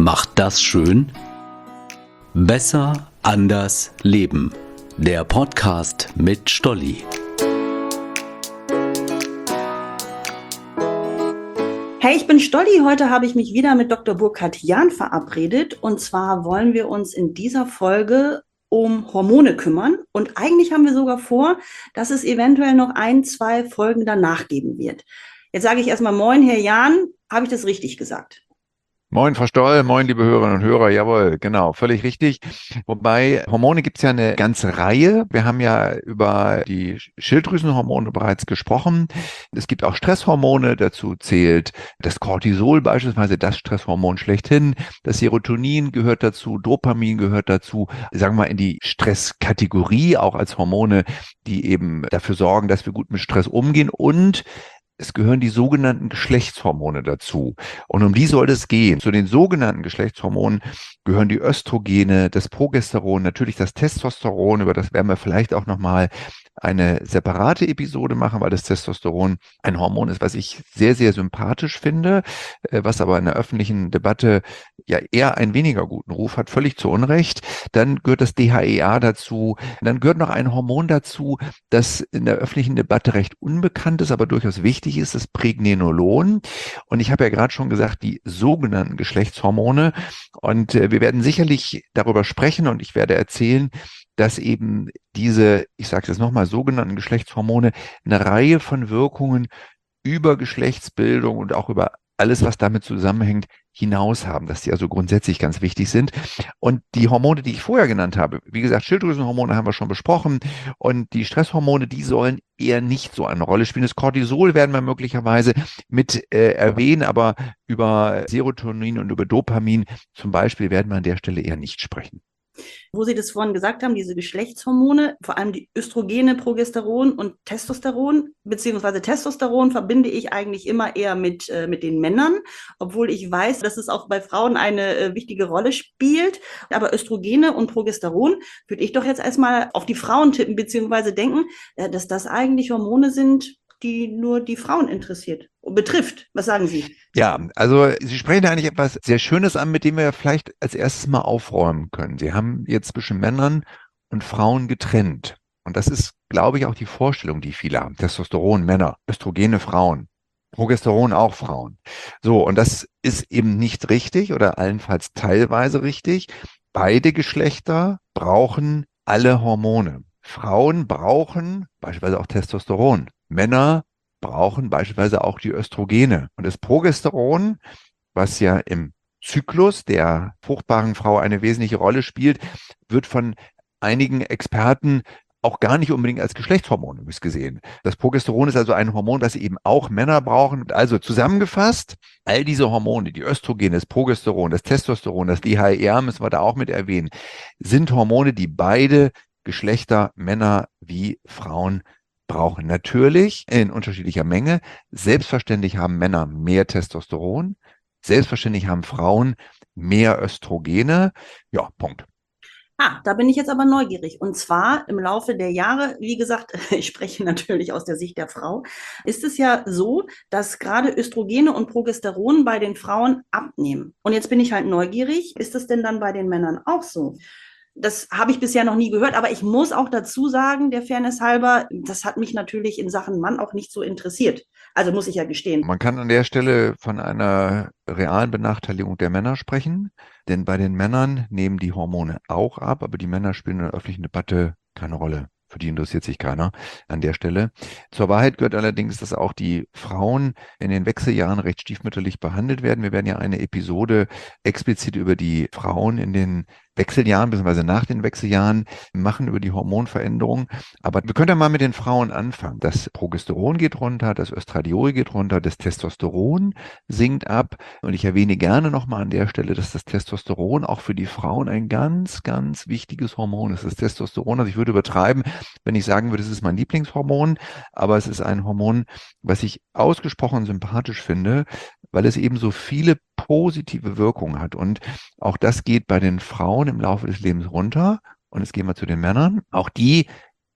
macht das schön? Besser, anders, leben. Der Podcast mit Stolli. Hey, ich bin Stolli. Heute habe ich mich wieder mit Dr. Burkhard Jahn verabredet. Und zwar wollen wir uns in dieser Folge um Hormone kümmern. Und eigentlich haben wir sogar vor, dass es eventuell noch 1-2 Folgen danach geben wird. Jetzt sage ich erstmal Moin, Herr Jahn. Habe ich das richtig gesagt? Moin, Frau Stoll, moin, liebe Hörerinnen und Hörer. Jawohl, genau, völlig richtig. Wobei, Hormone gibt es ja eine ganze Reihe. Wir haben ja über die Schilddrüsenhormone bereits gesprochen. Es gibt auch Stresshormone, dazu zählt das Cortisol beispielsweise, das Stresshormon schlechthin. Das Serotonin gehört dazu, Dopamin gehört dazu, sagen wir mal in die Stresskategorie, auch als Hormone, die eben dafür sorgen, dass wir gut mit Stress umgehen, und es gehören die sogenannten Geschlechtshormone dazu. Und um die soll es gehen. Zu den sogenannten Geschlechtshormonen gehören die Östrogene, das Progesteron, natürlich das Testosteron. Über das werden wir vielleicht auch nochmal eine separate Episode machen, weil das Testosteron ein Hormon ist, was ich sehr, sehr sympathisch finde, was aber in der öffentlichen Debatte ja eher einen weniger guten Ruf hat, völlig zu Unrecht. Dann gehört das DHEA dazu. Dann gehört noch ein Hormon dazu, das in der öffentlichen Debatte recht unbekannt ist, aber durchaus wichtig ist, das Pregnenolon. Und ich habe ja gerade schon gesagt, die sogenannten Geschlechtshormone. Und wir werden sicherlich darüber sprechen, und ich werde erzählen, dass eben diese, ich sage es jetzt nochmal, sogenannten Geschlechtshormone eine Reihe von Wirkungen über Geschlechtsbildung und auch über alles, was damit zusammenhängt, hinaus haben, dass die also grundsätzlich ganz wichtig sind. Und die Hormone, die ich vorher genannt habe, wie gesagt, Schilddrüsenhormone haben wir schon besprochen, und die Stresshormone, die sollen eher nicht so eine Rolle spielen. Das Cortisol werden wir möglicherweise mit erwähnen, aber über Serotonin und über Dopamin zum Beispiel werden wir an der Stelle eher nicht sprechen. Wo Sie das vorhin gesagt haben, diese Geschlechtshormone, vor allem die Östrogene, Progesteron und Testosteron, beziehungsweise Testosteron verbinde ich eigentlich immer eher mit den Männern, obwohl ich weiß, dass es auch bei Frauen eine wichtige Rolle spielt. Aber Östrogene und Progesteron würde ich doch jetzt erstmal auf die Frauen tippen, beziehungsweise denken, dass das eigentlich Hormone sind, die nur die Frauen interessiert und betrifft. Was sagen Sie? Ja, also Sie sprechen da eigentlich etwas sehr Schönes an, mit dem wir vielleicht als erstes mal aufräumen können. Sie haben jetzt zwischen Männern und Frauen getrennt. Und das ist, glaube ich, auch die Vorstellung, die viele haben. Testosteron Männer, Östrogene Frauen, Progesteron auch Frauen. So, und das ist eben nicht richtig oder allenfalls teilweise richtig. Beide Geschlechter brauchen alle Hormone. Frauen brauchen beispielsweise auch Testosteron. Männer brauchen beispielsweise auch die Östrogene. Und das Progesteron, was ja im Zyklus der fruchtbaren Frau eine wesentliche Rolle spielt, wird von einigen Experten auch gar nicht unbedingt als Geschlechtshormon gesehen. Das Progesteron ist also ein Hormon, das eben auch Männer brauchen. Also zusammengefasst, all diese Hormone, die Östrogene, das Progesteron, das Testosteron, das DHEA, müssen wir da auch mit erwähnen, sind Hormone, die beide Geschlechter, Männer wie Frauen, brauchen. Natürlich in unterschiedlicher Menge. Selbstverständlich haben Männer mehr Testosteron. Selbstverständlich haben Frauen mehr Östrogene. Ja, Punkt. Da bin ich jetzt aber neugierig. Und zwar im Laufe der Jahre, wie gesagt, ich spreche natürlich aus der Sicht der Frau, ist es ja so, dass gerade Östrogene und Progesteron bei den Frauen abnehmen. Und jetzt bin ich halt neugierig, ist es denn dann bei den Männern auch so? Das habe ich bisher noch nie gehört, aber ich muss auch dazu sagen, der Fairness halber, das hat mich natürlich in Sachen Mann auch nicht so interessiert. Also muss ich ja gestehen. Man kann an der Stelle von einer realen Benachteiligung der Männer sprechen, denn bei den Männern nehmen die Hormone auch ab, aber die Männer spielen in der öffentlichen Debatte keine Rolle. Für die interessiert sich keiner an der Stelle. Zur Wahrheit gehört allerdings, dass auch die Frauen in den Wechseljahren recht stiefmütterlich behandelt werden. Wir werden ja eine Episode explizit über die Frauen in den Wechseljahren bzw. nach den Wechseljahren machen, über die Hormonveränderung. Aber wir können ja mal mit den Frauen anfangen. Das Progesteron geht runter, das Östradiol geht runter, das Testosteron sinkt ab. Und ich erwähne gerne nochmal an der Stelle, dass das Testosteron auch für die Frauen ein ganz, ganz wichtiges Hormon ist. Das Testosteron, also ich würde übertreiben, wenn ich sagen würde, es ist mein Lieblingshormon, aber es ist ein Hormon, was ich ausgesprochen sympathisch finde, weil es eben so viele positive Wirkungen hat. Und auch das geht bei den Frauen im Laufe des Lebens runter. Und jetzt gehen wir zu den Männern. Auch die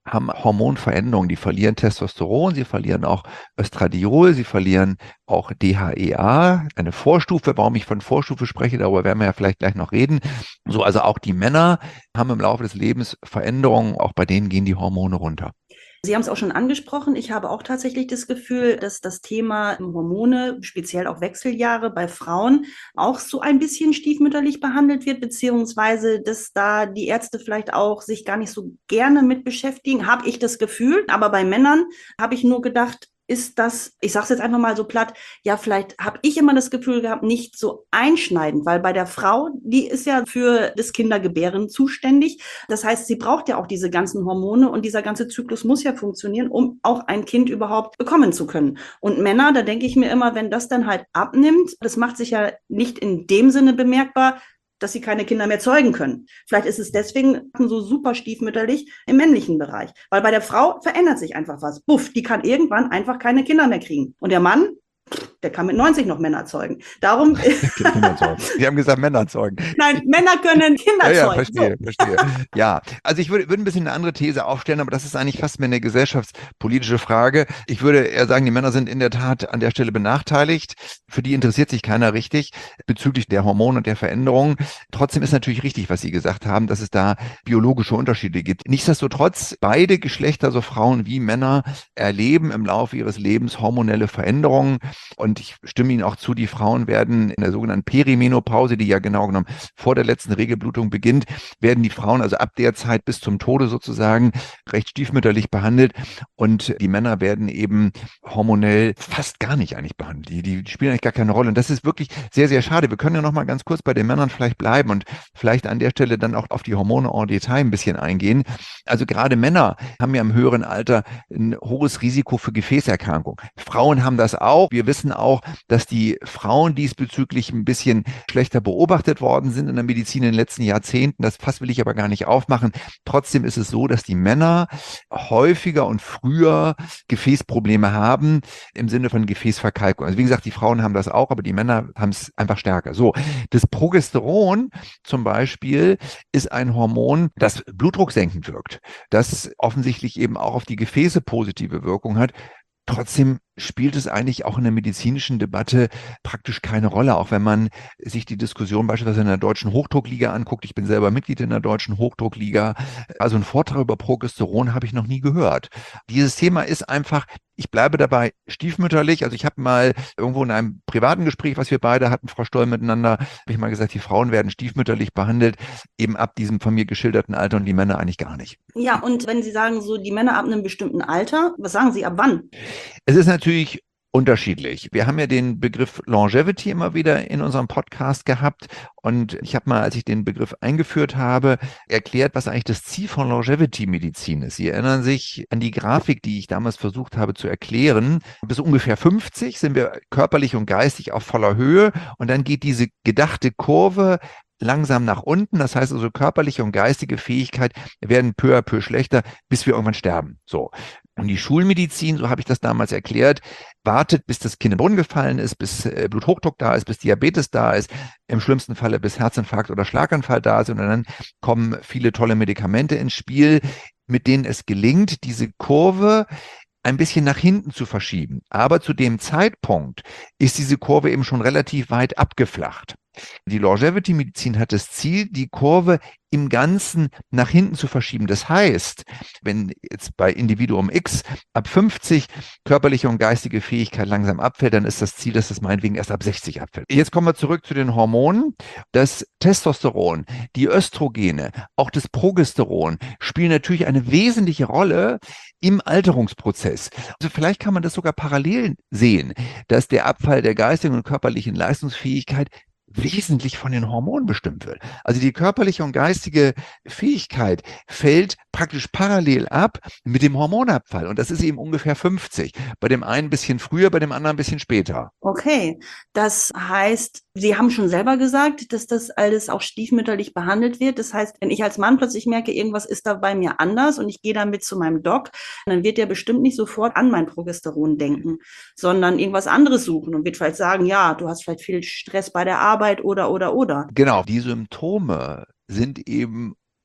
haben Hormonveränderungen. Die verlieren Testosteron, sie verlieren auch Östradiol, sie verlieren auch DHEA, eine Vorstufe. Warum ich von Vorstufe spreche, darüber werden wir ja vielleicht gleich noch reden. So, also auch die Männer haben im Laufe des Lebens Veränderungen, auch bei denen gehen die Hormone runter. Sie haben es auch schon angesprochen. Ich habe auch tatsächlich das Gefühl, dass das Thema Hormone, speziell auch Wechseljahre bei Frauen, auch so ein bisschen stiefmütterlich behandelt wird, beziehungsweise dass da die Ärzte vielleicht auch sich gar nicht so gerne mit beschäftigen, habe ich das Gefühl. Aber bei Männern habe ich nur gedacht, ist das, ich sage es jetzt einfach mal so platt, ja, vielleicht habe ich immer das Gefühl gehabt, nicht so einschneidend, weil bei der Frau, die ist ja für das Kindergebären zuständig. Das heißt, sie braucht ja auch diese ganzen Hormone und dieser ganze Zyklus muss ja funktionieren, um auch ein Kind überhaupt bekommen zu können. Und Männer, da denke ich mir immer, wenn das dann halt abnimmt, das macht sich ja nicht in dem Sinne bemerkbar, dass sie keine Kinder mehr zeugen können. Vielleicht ist es deswegen so super stiefmütterlich im männlichen Bereich. Weil bei der Frau verändert sich einfach was. Buff, die kann irgendwann einfach keine Kinder mehr kriegen. Und der Mann, der kann mit 90 noch Männer zeugen. Darum. Kinder zeugen. Sie haben gesagt, Männer zeugen. Nein, Männer können Kinder Ja, zeugen. Verstehe. Ja, also ich würde ein bisschen eine andere These aufstellen, aber das ist eigentlich fast mehr eine gesellschaftspolitische Frage. Ich würde eher sagen, die Männer sind in der Tat an der Stelle benachteiligt. Für die interessiert sich keiner richtig bezüglich der Hormone und der Veränderungen. Trotzdem ist natürlich richtig, was Sie gesagt haben, dass es da biologische Unterschiede gibt. Nichtsdestotrotz, beide Geschlechter, so Frauen wie Männer, erleben im Laufe ihres Lebens hormonelle Veränderungen. Und ich stimme Ihnen auch zu, die Frauen werden in der sogenannten Perimenopause, die ja genau genommen vor der letzten Regelblutung beginnt, werden die Frauen also ab der Zeit bis zum Tode sozusagen recht stiefmütterlich behandelt. Und die Männer werden eben hormonell fast gar nicht eigentlich behandelt. Die spielen eigentlich gar keine Rolle. Und das ist wirklich sehr, sehr schade. Wir können ja noch mal ganz kurz bei den Männern vielleicht bleiben und vielleicht an der Stelle dann auch auf die Hormone en Detail ein bisschen eingehen. Also gerade Männer haben ja im höheren Alter ein hohes Risiko für Gefäßerkrankungen. Frauen haben das auch. Wir wissen auch, dass die Frauen diesbezüglich ein bisschen schlechter beobachtet worden sind in der Medizin in den letzten Jahrzehnten. Das Fass will ich aber gar nicht aufmachen. Trotzdem ist es so, dass die Männer häufiger und früher Gefäßprobleme haben im Sinne von Gefäßverkalkung. Also wie gesagt, die Frauen haben das auch, aber die Männer haben es einfach stärker. So, das Progesteron zum Beispiel ist ein Hormon, das blutdrucksenkend wirkt, das offensichtlich eben auch auf die Gefäße positive Wirkung hat. Trotzdem spielt es eigentlich auch in der medizinischen Debatte praktisch keine Rolle, auch wenn man sich die Diskussion beispielsweise in der Deutschen Hochdruckliga anguckt. Ich bin selber Mitglied in der Deutschen Hochdruckliga. Also einen Vortrag über Progesteron habe ich noch nie gehört. Dieses Thema ist einfach, ich bleibe dabei, stiefmütterlich. Also ich habe mal irgendwo in einem privaten Gespräch, was wir beide hatten, Frau Stoll, miteinander, habe ich mal gesagt, die Frauen werden stiefmütterlich behandelt, eben ab diesem von mir geschilderten Alter und die Männer eigentlich gar nicht. Ja, und wenn Sie sagen, so die Männer ab einem bestimmten Alter, was sagen Sie, ab wann? Es ist natürlich unterschiedlich. Wir haben ja den Begriff Longevity immer wieder in unserem Podcast gehabt und ich habe mal, als ich den Begriff eingeführt habe, erklärt, was eigentlich das Ziel von Longevity-Medizin ist. Sie erinnern sich an die Grafik, die ich damals versucht habe zu erklären. Bis ungefähr 50 sind wir körperlich und geistig auf voller Höhe und dann geht diese gedachte Kurve langsam nach unten. Das heißt also, körperliche und geistige Fähigkeit werden peu à peu schlechter, bis wir irgendwann sterben. So. Und die Schulmedizin, so habe ich das damals erklärt, wartet, bis das Kind in den Brunnen gefallen ist, bis Bluthochdruck da ist, bis Diabetes da ist, im schlimmsten Falle bis Herzinfarkt oder Schlaganfall da ist. Und dann kommen viele tolle Medikamente ins Spiel, mit denen es gelingt, diese Kurve ein bisschen nach hinten zu verschieben. Aber zu dem Zeitpunkt ist diese Kurve eben schon relativ weit abgeflacht. Die Longevity-Medizin hat das Ziel, die Kurve im Ganzen nach hinten zu verschieben. Das heißt, wenn jetzt bei Individuum X ab 50 körperliche und geistige Fähigkeit langsam abfällt, dann ist das Ziel, dass das meinetwegen erst ab 60 abfällt. Jetzt kommen wir zurück zu den Hormonen. Das Testosteron, die Östrogene, auch das Progesteron spielen natürlich eine wesentliche Rolle im Alterungsprozess. Also vielleicht kann man das sogar parallel sehen, dass der Abfall der geistigen und körperlichen Leistungsfähigkeit wesentlich von den Hormonen bestimmt wird. Also die körperliche und geistige Fähigkeit fällt praktisch parallel ab mit dem Hormonabfall. Und das ist eben ungefähr 50. Bei dem einen ein bisschen früher, bei dem anderen ein bisschen später. Okay, das heißt, Sie haben schon selber gesagt, dass das alles auch stiefmütterlich behandelt wird. Das heißt, wenn ich als Mann plötzlich merke, irgendwas ist da bei mir anders und ich gehe damit zu meinem Doc, dann wird der bestimmt nicht sofort an mein Progesteron denken, sondern irgendwas anderes suchen und wird vielleicht sagen, ja, du hast vielleicht viel Stress bei der Arbeit oder. Genau, die Symptome sind eben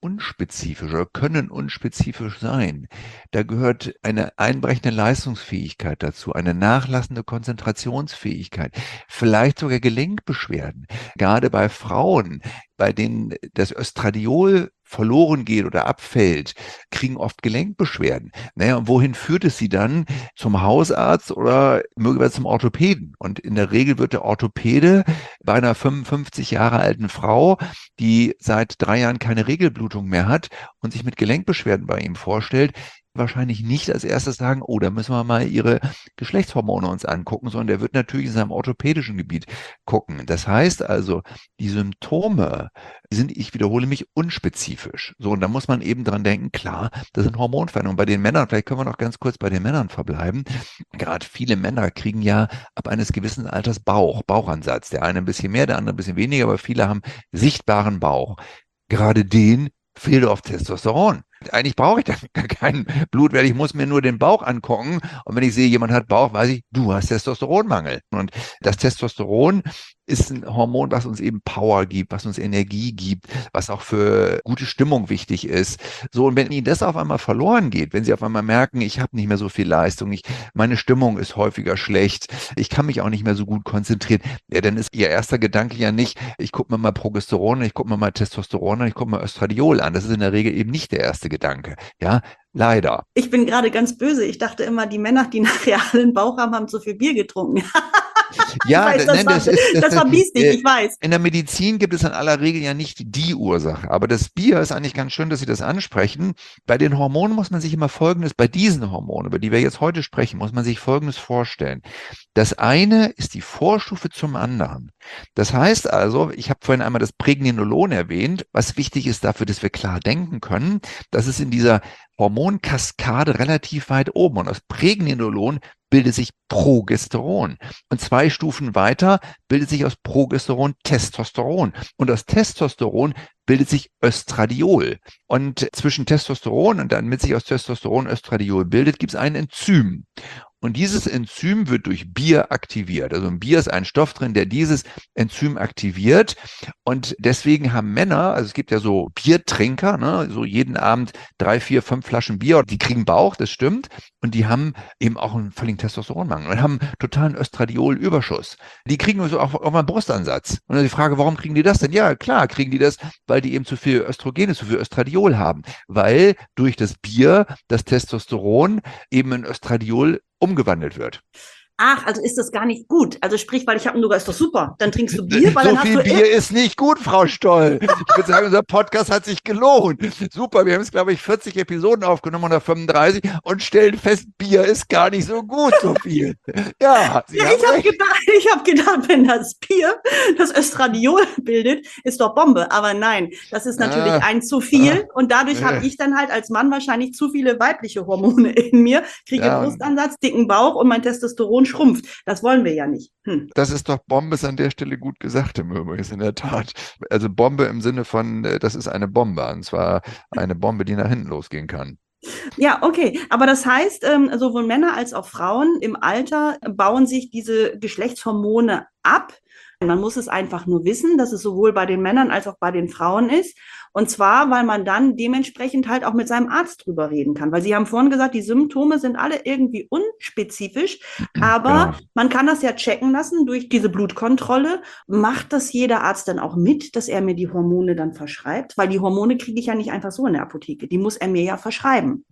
unspezifisch oder können unspezifisch sein. Da gehört eine einbrechende Leistungsfähigkeit dazu, eine nachlassende Konzentrationsfähigkeit, vielleicht sogar Gelenkbeschwerden. Gerade bei Frauen, bei denen das Östradiol verloren geht oder abfällt, kriegen oft Gelenkbeschwerden. Naja, und wohin führt es sie dann? Zum Hausarzt oder möglicherweise zum Orthopäden. Und in der Regel wird der Orthopäde bei einer 55 Jahre alten Frau, die seit 3 Jahren keine Regelblutung mehr hat und sich mit Gelenkbeschwerden bei ihm vorstellt, wahrscheinlich nicht als erstes sagen, oh, da müssen wir mal ihre Geschlechtshormone uns angucken, sondern der wird natürlich in seinem orthopädischen Gebiet gucken. Das heißt also, die Symptome sind, ich wiederhole mich, unspezifisch. So, und da muss man eben dran denken, klar, das sind Hormonveränderungen. Bei den Männern, vielleicht können wir noch ganz kurz bei den Männern verbleiben. Gerade viele Männer kriegen ja ab eines gewissen Alters Bauchansatz. Der eine ein bisschen mehr, der andere ein bisschen weniger, aber viele haben sichtbaren Bauch. Gerade den fehlt oft Testosteron. Eigentlich brauche ich da gar keinen Blutwert. Ich muss mir nur den Bauch angucken. Und wenn ich sehe, jemand hat Bauch, weiß ich, du hast Testosteronmangel. Und das Testosteron ist ein Hormon, was uns eben Power gibt, was uns Energie gibt, was auch für gute Stimmung wichtig ist. So, und wenn Ihnen das auf einmal verloren geht, wenn Sie auf einmal merken, ich habe nicht mehr so viel Leistung, meine Stimmung ist häufiger schlecht, ich kann mich auch nicht mehr so gut konzentrieren, ja, dann ist Ihr erster Gedanke ja nicht, ich gucke mir mal Progesteron, ich gucke mir mal Testosteron, ich gucke mir Östradiol an. Das ist in der Regel eben nicht der erste Gedanke. Ja, leider. Ich bin gerade ganz böse. Ich dachte immer, die Männer, die nachher alle einen Bauch haben, haben zu viel Bier getrunken. Ja, Ich weiß, das war biestig, ich weiß. In der Medizin gibt es in aller Regel ja nicht die Ursache. Aber das Bier ist eigentlich ganz schön, dass Sie das ansprechen. Bei den Hormonen muss man sich immer Folgendes, bei diesen Hormonen, über die wir jetzt heute sprechen, muss man sich Folgendes vorstellen. Das eine ist die Vorstufe zum anderen. Das heißt also, ich habe vorhin einmal das Pregnenolon erwähnt, was wichtig ist dafür, dass wir klar denken können. Das ist in dieser Hormonkaskade relativ weit oben. Und aus Pregnenolon bildet sich Progesteron. Und 2 Stufen weiter bildet sich aus Progesteron Testosteron. Und aus Testosteron bildet sich Östradiol. Und zwischen Testosteron und damit sich aus Testosteron Östradiol bildet, gibt es ein Enzym. Und dieses Enzym wird durch Bier aktiviert. Also im Bier ist ein Stoff drin, der dieses Enzym aktiviert. Und deswegen haben Männer, also es gibt ja so Biertrinker, ne, so jeden Abend 3, 4, 5 Flaschen Bier, die kriegen Bauch, das stimmt. Und die haben eben auch einen völligen Testosteronmangel und haben totalen Östradiolüberschuss. Die kriegen also auch mal einen Brustansatz. Und dann die Frage, warum kriegen die das denn? Ja, klar, kriegen die das, weil die eben zu viel Östrogene, zu viel Östradiol haben. Weil durch das Bier das Testosteron eben in Östradiol umgewandelt wird. Ach, also ist das gar nicht gut. Also sprich, weil ich habe nur, ist doch super. Dann trinkst du Bier, weil so dann viel hast du Bier ist nicht gut, Frau Stoll. Ich würde sagen, unser Podcast hat sich gelohnt. Super, wir haben jetzt, glaube ich, 40 Episoden aufgenommen oder 35 und stellen fest, Bier ist gar nicht so gut, so viel. Ja, Sie haben recht. Ich habe gedacht, wenn das Bier das Östradiol bildet, ist doch Bombe. Aber nein, das ist natürlich ein zu viel. Und dadurch habe ich dann halt als Mann wahrscheinlich zu viele weibliche Hormone in mir, kriege Brustansatz, dicken Bauch und mein Testosteron schrumpft. Das wollen wir ja nicht. Das ist doch Bombe, ist an der Stelle gut gesagt im Übrigen, in der Tat. Also Bombe im Sinne von, das ist eine Bombe, und zwar eine Bombe, die nach hinten losgehen kann. Ja, okay. Aber das heißt, sowohl Männer als auch Frauen im Alter bauen sich diese Geschlechtshormone ab. Man muss es einfach nur wissen, dass es sowohl bei den Männern als auch bei den Frauen ist. Und zwar, weil man dann dementsprechend halt auch mit seinem Arzt drüber reden kann. Weil Sie haben vorhin gesagt, die Symptome sind alle irgendwie unspezifisch, aber man kann das ja checken lassen durch diese Blutkontrolle. Macht das jeder Arzt dann auch mit, dass er mir die Hormone dann verschreibt? Weil die Hormone kriege ich ja nicht einfach so in der Apotheke. Die muss er mir ja verschreiben.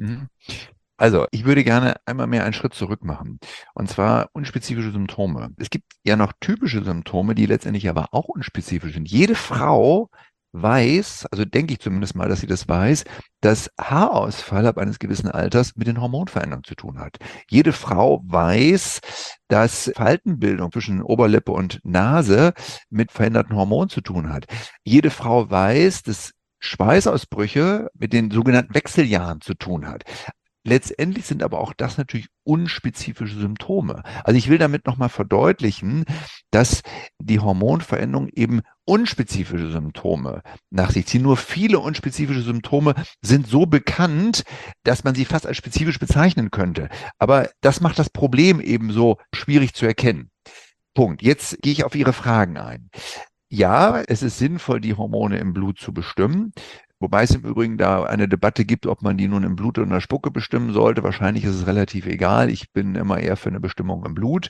Also, ich würde gerne einmal mehr einen Schritt zurück machen. Und zwar unspezifische Symptome. Es gibt ja noch typische Symptome, die letztendlich aber auch unspezifisch sind. Jede Frau weiß, also denke ich zumindest mal, dass sie das weiß, dass Haarausfall ab eines gewissen Alters mit den Hormonveränderungen zu tun hat. Jede Frau weiß, dass Faltenbildung zwischen Oberlippe und Nase mit veränderten Hormonen zu tun hat. Jede Frau weiß, dass Schweißausbrüche mit den sogenannten Wechseljahren zu tun hat. Letztendlich sind aber auch das natürlich unspezifische Symptome. Also ich will damit nochmal verdeutlichen, dass die Hormonveränderung eben unspezifische Symptome nach sich ziehen. Nur viele unspezifische Symptome sind so bekannt, dass man sie fast als spezifisch bezeichnen könnte. Aber das macht das Problem eben so schwierig zu erkennen. Punkt. Jetzt gehe ich auf Ihre Fragen ein. Ja, es ist sinnvoll, die Hormone im Blut zu bestimmen. Wobei es im Übrigen da eine Debatte gibt, ob man die nun im Blut oder in der Spucke bestimmen sollte. Wahrscheinlich ist es relativ egal. Ich bin immer eher für eine Bestimmung im Blut.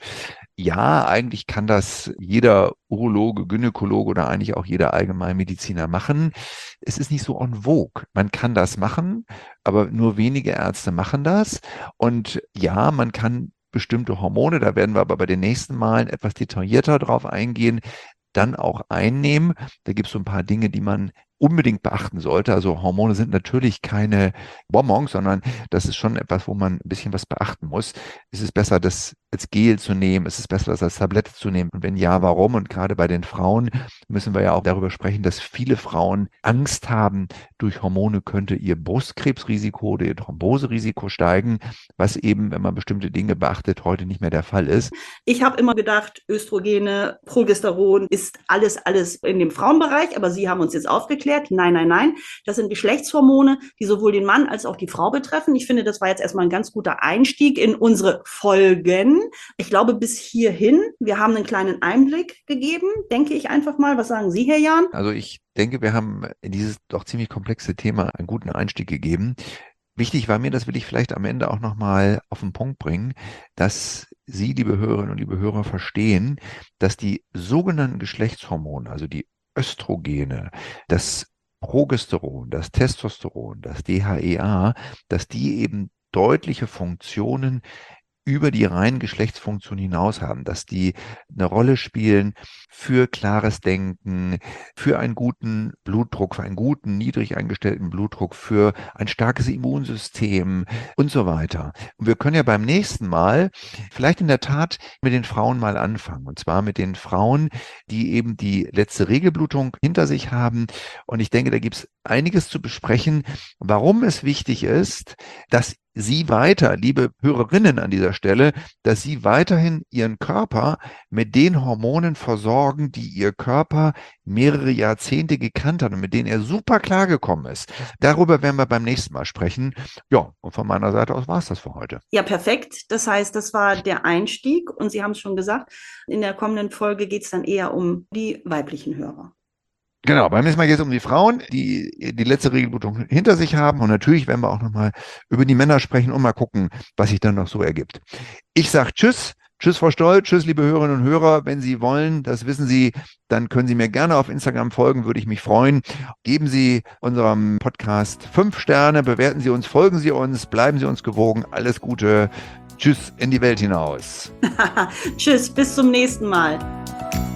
Ja, eigentlich kann das jeder Urologe, Gynäkologe oder eigentlich auch jeder Allgemeinmediziner machen. Es ist nicht so en vogue. Man kann das machen, aber nur wenige Ärzte machen das. Und ja, man kann bestimmte Hormone, da werden wir aber bei den nächsten Malen etwas detaillierter drauf eingehen, dann auch einnehmen. Da gibt es so ein paar Dinge, die man unbedingt beachten sollte. Also Hormone sind natürlich keine Bonbons, sondern das ist schon etwas, wo man ein bisschen was beachten muss. Ist es besser, das als Gel zu nehmen? Ist es besser, das als Tablette zu nehmen? Und wenn ja, warum? Und gerade bei den Frauen müssen wir ja auch darüber sprechen, dass viele Frauen Angst haben, durch Hormone könnte ihr Brustkrebsrisiko oder ihr Thromboserisiko steigen, was eben, wenn man bestimmte Dinge beachtet, heute nicht mehr der Fall ist. Ich habe immer gedacht, Östrogene, Progesteron ist alles in dem Frauenbereich, aber Sie haben uns jetzt aufgeklärt. Nein. Das sind Geschlechtshormone, die sowohl den Mann als auch die Frau betreffen. Ich finde, das war jetzt erstmal ein ganz guter Einstieg in unsere Folgen. Ich glaube, bis hierhin, wir haben einen kleinen Einblick gegeben, denke ich einfach mal. Was sagen Sie, Herr Jahn? Also ich denke, wir haben in dieses doch ziemlich komplexe Thema einen guten Einstieg gegeben. Wichtig war mir, das will ich vielleicht am Ende auch nochmal auf den Punkt bringen, dass Sie, liebe Hörerinnen und liebe Hörer, verstehen, dass die sogenannten Geschlechtshormone, also die Östrogene, das Progesteron, das Testosteron, das DHEA, dass die eben deutliche Funktionen über die reinen Geschlechtsfunktionen hinaus haben, dass die eine Rolle spielen für klares Denken, für einen guten Blutdruck, für einen guten, niedrig eingestellten Blutdruck, für ein starkes Immunsystem und so weiter. Und wir können ja beim nächsten Mal vielleicht in der Tat mit den Frauen mal anfangen. Und zwar mit den Frauen, die eben die letzte Regelblutung hinter sich haben. Und ich denke, da gibt es einiges zu besprechen, warum es wichtig ist, dass Sie weiter, liebe Hörerinnen an dieser Stelle, dass Sie weiterhin Ihren Körper mit den Hormonen versorgen, die Ihr Körper mehrere Jahrzehnte gekannt hat und mit denen er super klargekommen ist. Darüber werden wir beim nächsten Mal sprechen. Ja, und von meiner Seite aus war es das für heute. Ja, perfekt. Das heißt, das war der Einstieg und Sie haben es schon gesagt, in der kommenden Folge geht es dann eher um die weiblichen Hörer. Genau, beim nächsten Mal geht es um die Frauen, die die letzte Regelblutung hinter sich haben. Und natürlich werden wir auch nochmal über die Männer sprechen und mal gucken, was sich dann noch so ergibt. Ich sage Tschüss. Tschüss, Frau Stoll. Tschüss, liebe Hörerinnen und Hörer. Wenn Sie wollen, das wissen Sie, dann können Sie mir gerne auf Instagram folgen, würde ich mich freuen. Geben Sie unserem Podcast 5 Sterne, bewerten Sie uns, folgen Sie uns, bleiben Sie uns gewogen. Alles Gute. Tschüss in die Welt hinaus. Tschüss, bis zum nächsten Mal.